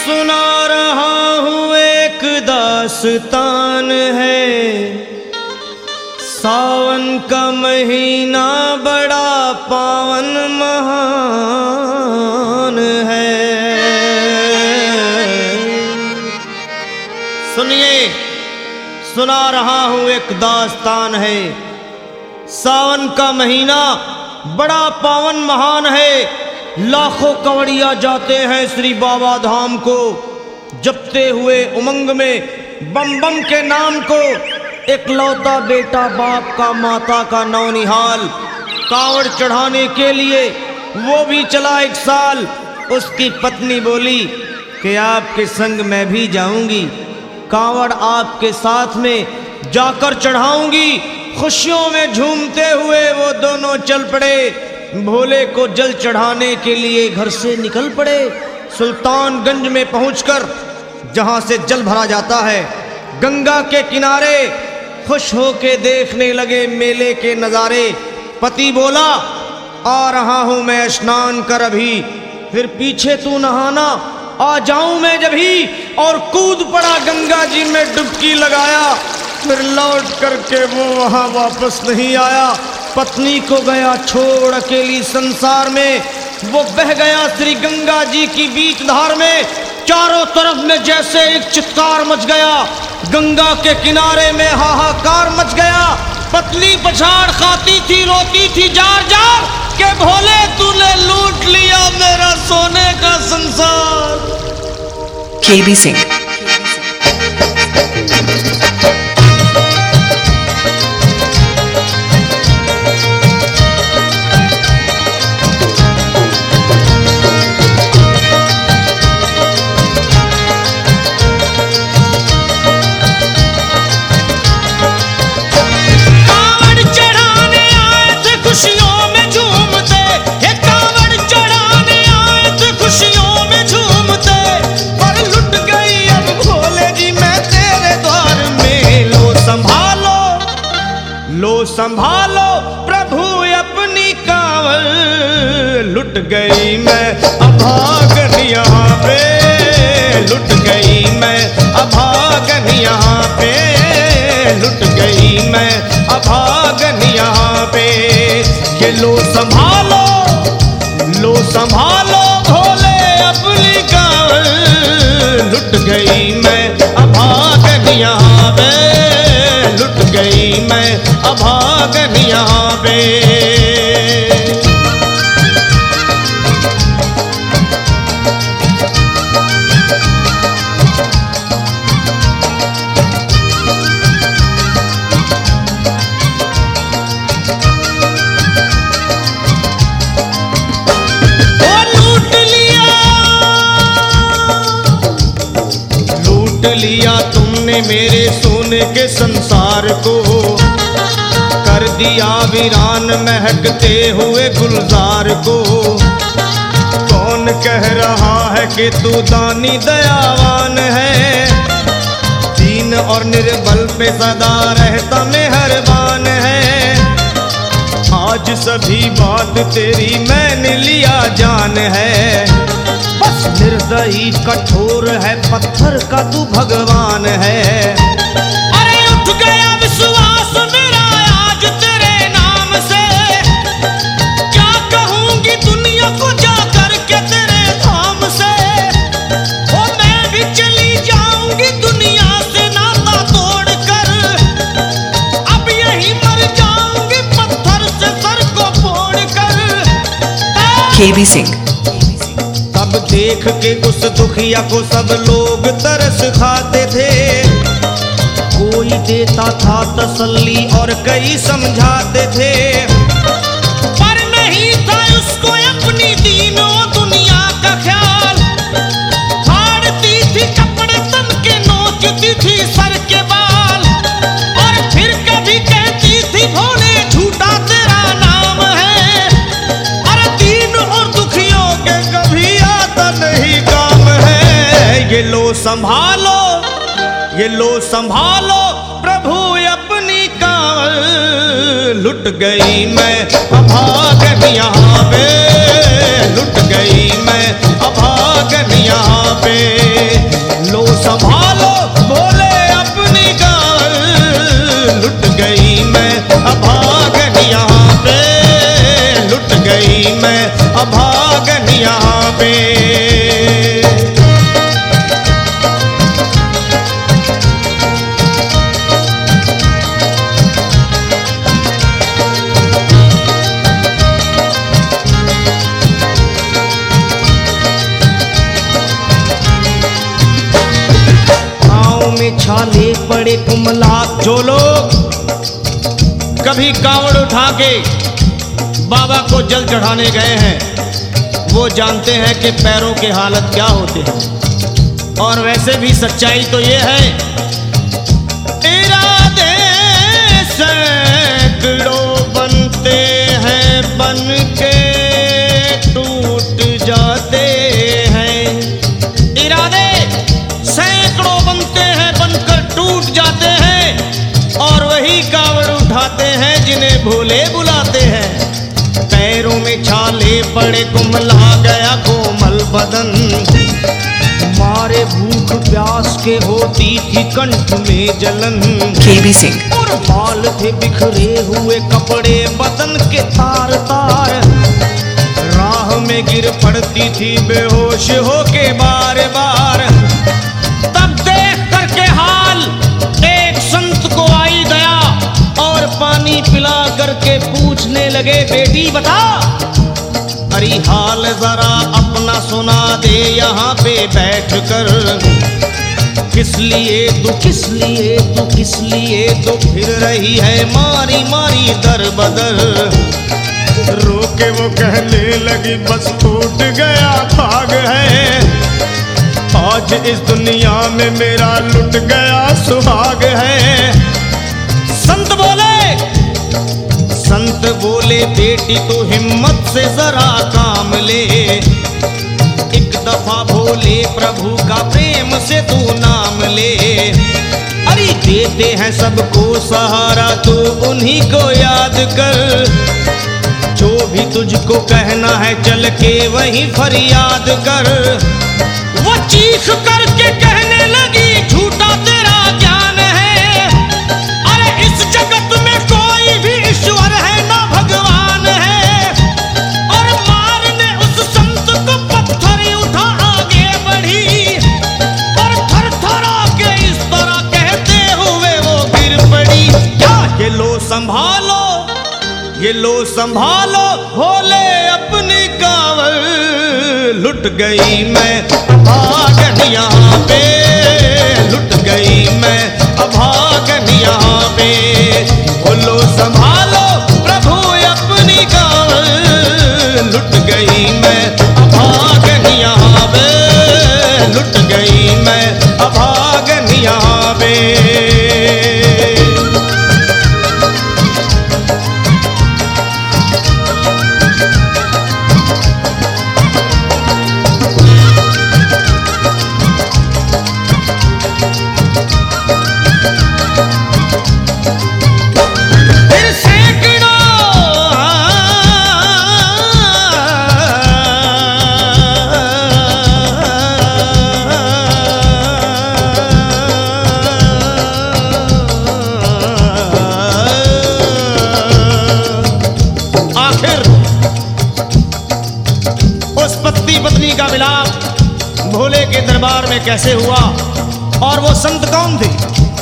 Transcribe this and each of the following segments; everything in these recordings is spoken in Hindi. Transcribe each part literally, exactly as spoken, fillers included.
सुना रहा हूँ एक दास्तान है, सावन का महीना बड़ा पावन महान है। सुनिए, सुना रहा हूँ एक दास्तान है, सावन का महीना बड़ा पावन महान है। लाखों कवड़िया जाते हैं श्री बाबा धाम को, जपते हुए उमंग में बम बम के नाम को। एक लौता बेटा बाप का माता का नौनिहाल, कांवड़ चढ़ाने के लिए वो भी चला एक साल। उसकी पत्नी बोली कि आपके संग मैं भी जाऊंगी, कांवड़ आपके साथ में जाकर चढ़ाऊंगी। खुशियों में झूमते हुए वो दोनों चल पड़े, भोले को जल चढ़ाने के लिए घर से निकल पड़े। सुल्तानगंज में पहुंचकर जहां से जल भरा जाता है, गंगा के किनारे खुश होके देखने लगे मेले के नज़ारे। पति बोला आ रहा हूं मैं स्नान कर अभी, फिर पीछे तू नहाना आ जाऊं मैं जभी। और कूद पड़ा गंगा जी में डुबकी लगाया, फिर लौट करके वो वहां वापस नहीं आया। पत्नी को गया छोड़ अकेली संसार में, वो बह गया श्री गंगा जी की बीच धार में। चारों तरफ में जैसे एक चित्कार मच गया, गंगा के किनारे में हाहाकार मच गया। पत्नी पछाड़ खाती थी, रोती थी जार जार के भोले तूने लूट लिया मेरा सोने का संसार। के बी सिंह। संभालो प्रभु अपनी कांवल, लुट गई मैं अभागन यहाँ पे, लुट गई मैं अभागन यहाँ पे, लुट गई मैं अभागन यहाँ पे। ये लो संभालो, लो संभालो भोले अपनी कांवल, लुट गई मैं अभागन यहाँ पे, लुट गई मैं अभागन यहाँ पे। वो लूट लिया, लूट लिया तुमने मेरे सोने के संसार को, कर दिया वीरान महकते हुए गुलजार को। कौन कह रहा है कि तू दानी दयावान है, दीन और निर्बल पे सदा रहता मेहरबान है। आज सभी बात तेरी मैंने लिया जान है, बस निर्दयी कठोर है पत्थर का तू भगवान है। अरे उठ गया विश्वास मेरा तेरे नाम से, क्या कहूंगी दुनिया को जा करके तेरे धाम से। ओ मैं भी चली जाऊंगी दुनिया से नाता तोड़कर, अब यही मर जाऊंगी पत्थर से सर को फोड़कर। के बी सिंह। तब देख के उस दुखिया को सब लोग तरस खाते थे, कोई देता था तसल्ली और कई समझाते थे, पर नहीं था उसको अपनी दीनों दुनिया का ख्याल। फाड़ती थी कपड़े तन के, नोचती थी सर के बाल, और फिर कभी कहती थी भोले झूठा तेरा नाम है। अरे दीन और दुखियों के कभी आता नहीं काम है। ये लो संभालो, ये लो संभालो प्रभु अपनी कांवल, लुट गई मैं अभागन यहाँ पे, लुट गई मैं अभागन अभागन यहाँ पे। लो संभालो बोले अपनी गाल, लुट गई मैं अभागन यहाँ पे, लुट गई मैं अभागन यहाँ पे। छाले पड़े कुमला। जो लोग कभी कांवड़ उठा के बाबा को जल चढ़ाने गए हैं वो जानते हैं कि पैरों के हालत क्या होते हैं। और वैसे भी सच्चाई तो ये है, इरादे सैकड़ों बनते हैं बन के टूट जाते हैं। इरादे सैकड़ों बनते हैं बनकर टूट जाते हैं, और वही कावड़ उठाते हैं जिन्हें भोले बुलाते हैं। पैरों में छाले पड़े कुमला गया कोमल बदन, मारे भूख प्यास के होती थी कंठ में जलन। केबी सिंह। और बाल थे बिखरे हुए कपड़े बदन के तार तार, राह में गिर पड़ती थी बेहोश होके बार बार। तब देख करके हाल एक संत को आई दया, और पानी पिला करके पूछने लगे बेटी बता, अरे हाल जरा अपना सुना दे यहाँ पे बैठ कर। किस लिए तू किस लिए तू किस लिए तो फिर रही है मारी मारी दर बदर। रोके वो कहने लगी बस टूट गया भाग है, आज इस दुनिया में मेरा लुट गया सुहाग है। संत बोले संत बोले बेटी तू हिम्मत से जरा काम ले, एक दफा भोले प्रभु का प्रेम से तू नाम ले। अरे देते हैं सबको सहारा तू उन्हीं को याद कर, जो भी तुझको कहना है चल के वहीं फरियाद कर। वो चीख करके कहने लगी झूठा तेरा ज्ञान है, अरे इस जगत में कोई भी ईश्वर है ना भगवान है। और मारने उस संत को पत्थर उठा आगे बढ़ी, और थर थरा के इस तरह कहते हुए वो गिर पड़ी। क्या ये लो संभालो ये लो संभालो भोले अपनी कावड़, लुट गई मैं अभागन यहाँ पे, लुट गई मैं अभागन यहाँ पे। बोलो संभालो प्रभु अपनी कावड़, लुट गई मैं अभागन यहाँ पे, लुट गई मैं अभागन यहाँ पे। का विलाप भोले के दरबार में कैसे हुआ और वो संत कौन थे?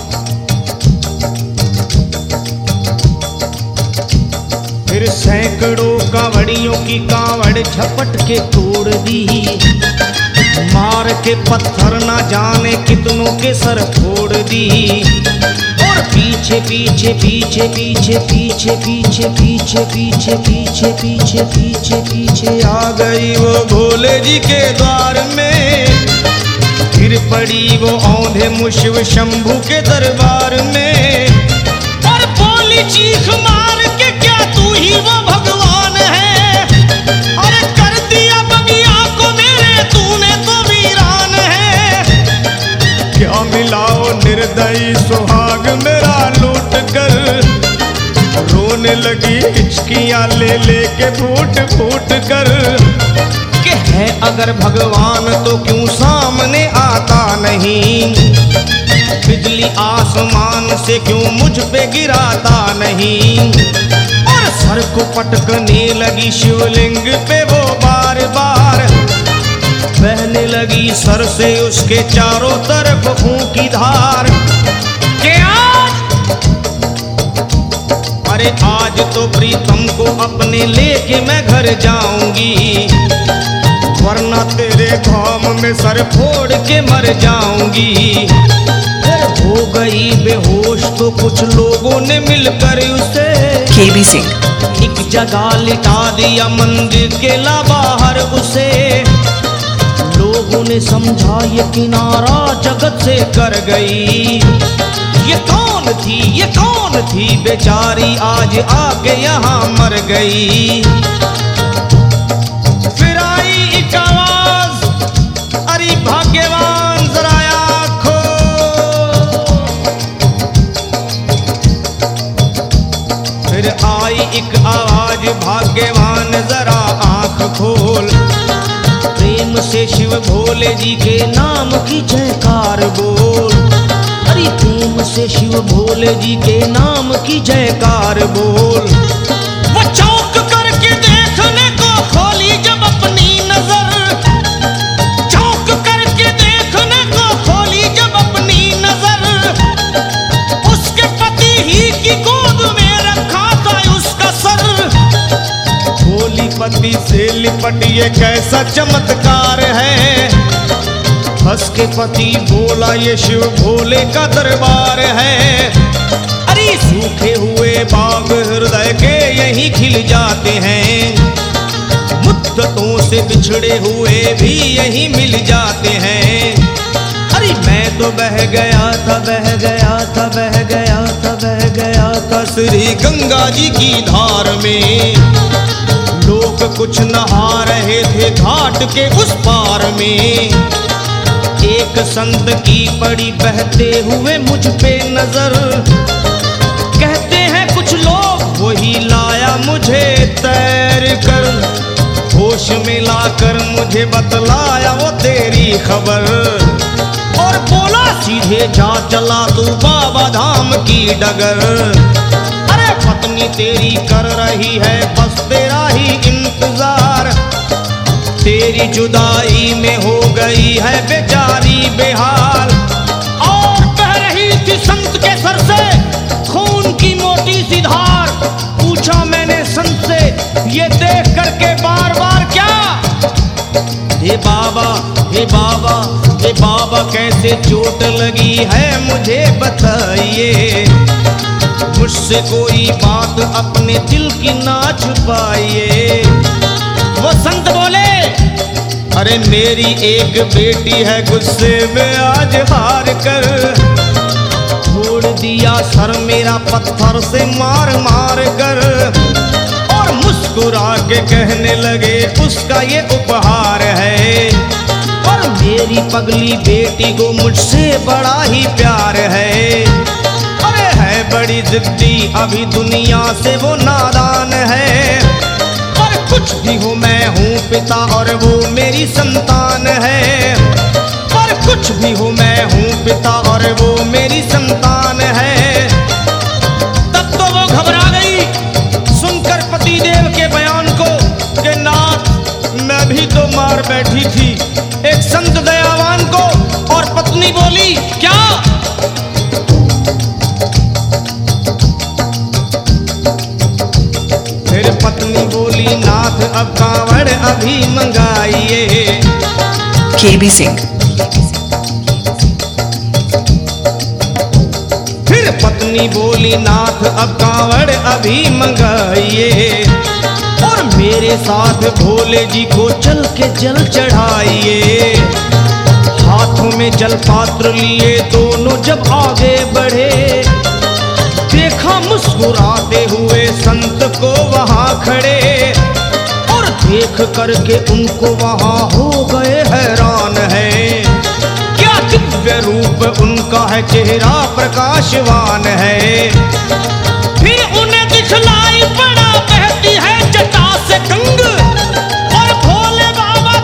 फिर सैकड़ों कांवड़ियों की कांवड़ झपट के तोड़ दी, मार के पत्थर ना जाने कितनों के सर फोड़ दी। और पीछे पीछे पीछे पीछे पीछे पीछे पीछे पीछे पीछे पीछे पीछे पीछे आ गई वो भोले जी के द्वार में। फिर पड़ी वो औंधे मुशिव शंभू के दरबार में, और बोली चीख मार के क्या तू ही वो भगवान है? अरे कर दिया बगिया को मेरे तूने तो वीरान है। क्या मिलाओ निर्दयी सुहाग मेरा लूट कर, रोने लगी हिचकियां ले ले के फूट फूट कर। कि है अगर भगवान तो क्यों सामने आता नहीं, बिजली आसमान से क्यों मुझ पे गिराता नहीं। और सर को पटकने लगी शिवलिंग पे वो बार बार, बहने लगी सर से उसके चारों तरफ खून की धार। के आज अरे आज तो प्रीतम को अपने लेके मैं घर जाऊंगी, वरना तेरे धाम में सर फोड़ के मर जाऊंगी। फिर हो गई बेहोश तो कुछ लोगों ने मिलकर उसे केबी सिंह एक जगह लिटा दिया मंदिर के ला बाहर उसे। लोगों ने समझा ये किनारा जगत से कर गई, ये कौन थी ये कौन थी बेचारी आज आके यहाँ मर गई। फिर आई एक आवाज, अरे भाग्यवान जरा आँखो, फिर आई एक आवाज भाग्यवान जरा आँख खोल, प्रेम से शिव भोले जी के नाम की जयकार बोल। अरे प्रेम से शिव भोले जी के नाम की जयकार बोल। वो चौंक करके देखने को खोली जब अपनी नजर, चौंक करके देखने को खोली जब अपनी नजर, उसके पति ही की गोद में रखा था उसका सर। भोली पति से लिपट ये कैसा चमत्कार है, हंस के पति बोला ये शिव भोले का दरबार है। अरे सूखे हुए बाग हृदय के यहीं खिल जाते हैं, मुद्दतों से बिछड़े हुए भी यहीं मिल जाते हैं। अरे मैं तो बह गया था बह गया था बह गया था बह गया था श्री गंगा जी की धार में। लोग कुछ नहा रहे थे घाट के उस पार में, एक संत की पड़ी बहते हुए मुझ पे नजर। कहते हैं कुछ लोग वही लाया मुझे तैर कर, होश में लाकर मुझे बतलाया वो तेरी खबर। और बोला सीधे जा चला तू बाबा धाम की डगर। अरे पत्नी तेरी कर रही है बस तेरा ही इंतजार, तेरी जुदाई में हो गई है बेचारी बेहाल। और बह रही थी संत के सर से खून की मोटी सी धार। पूछा मैंने संत से ये देख करके बार बार क्या, हे बाबा हे बाबा हे बाबा कैसे चोट लगी है मुझे बताइए, मुझसे कोई बात अपने दिल की ना छुपाइए। वो संत बोले अरे मेरी एक बेटी है गुस्से में आज हार कर, छोड़ दिया सर मेरा पत्थर से मार मार कर। और मुस्कुरा के कहने लगे उसका ये उपहार है, और मेरी पगली बेटी को मुझसे बड़ा ही प्यार है। अरे है बड़ी जिद्दी अभी दुनिया से वो नादान है, कुछ भी हो मैं हूँ पिता और वो मेरी संतान है। पर कुछ भी हो मैं हूँ पिता और वो मेरी संतान है। तब तो वो घबरा गई सुनकर पतिदेव के बयान को कि नाथ मैं भी तो मार बैठी थी एक संत दयावान को। और पत्नी बोली क्या, फिर पत्नी बोली नाथ अब कांवड़ अभी मंगाइए। केबी सिंह फिर पत्नी बोली नाथ अब कांवड़ अभी मंगाइए, और मेरे साथ भोले जी को चल के जल चढ़ाइए। हाथों में जल पात्र लिए दोनों जब आगे बढ़े, देखा मुस्कुराते हुए संत को वहां खड़े। और देख करके उनको वहां हो गए हैरान है, क्या दिव्य रूप उनका है चेहरा प्रकाशवान है। फिर उन्हें दिखलाई पड़ा बहती है जटा से गंग, और भोले बाबा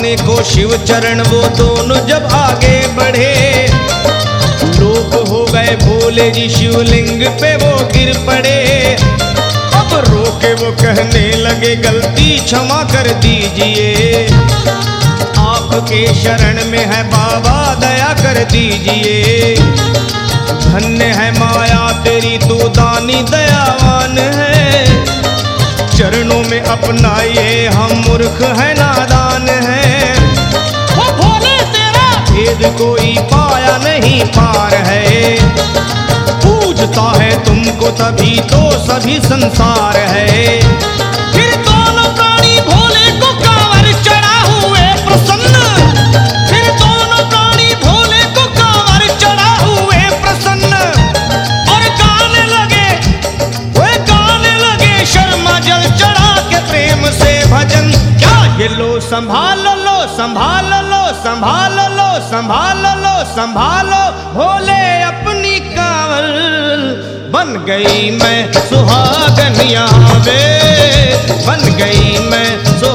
पाने को शिव चरण वो दोनों जब आगे बढ़े, लोग हो गए भोले जी शिवलिंग पे वो गिर पड़े। अब रोके वो कहने लगे गलती क्षमा कर दीजिए, आपके शरण में है बाबा दया कर दीजिए। धन्य है माया तेरी तू दानी दयावान है, चरणों में अपनाइए हम मूर्ख है नादान है। वो भोले तेरा भेद कोई पाया नहीं पार है, पूजता है तुमको तभी तो सभी संसार है। फिर दोनों प्राणी भोले को कांवर चढ़ा हुए प्रसन्न, फिर दोनों प्राणी भोले को कांवर चढ़ा हुए प्रसन्न, और गाने लगे वे गाने लगे शर्मा जल चढ़ा के प्रेम से भजन। क्या ये लो संभाल लो संभाल लो संभाल लो संभाल लो संभालो भोले अपनी कांवर, बन गई मैं सुहागन यहाँ वे, बन गई मैं सुहागन।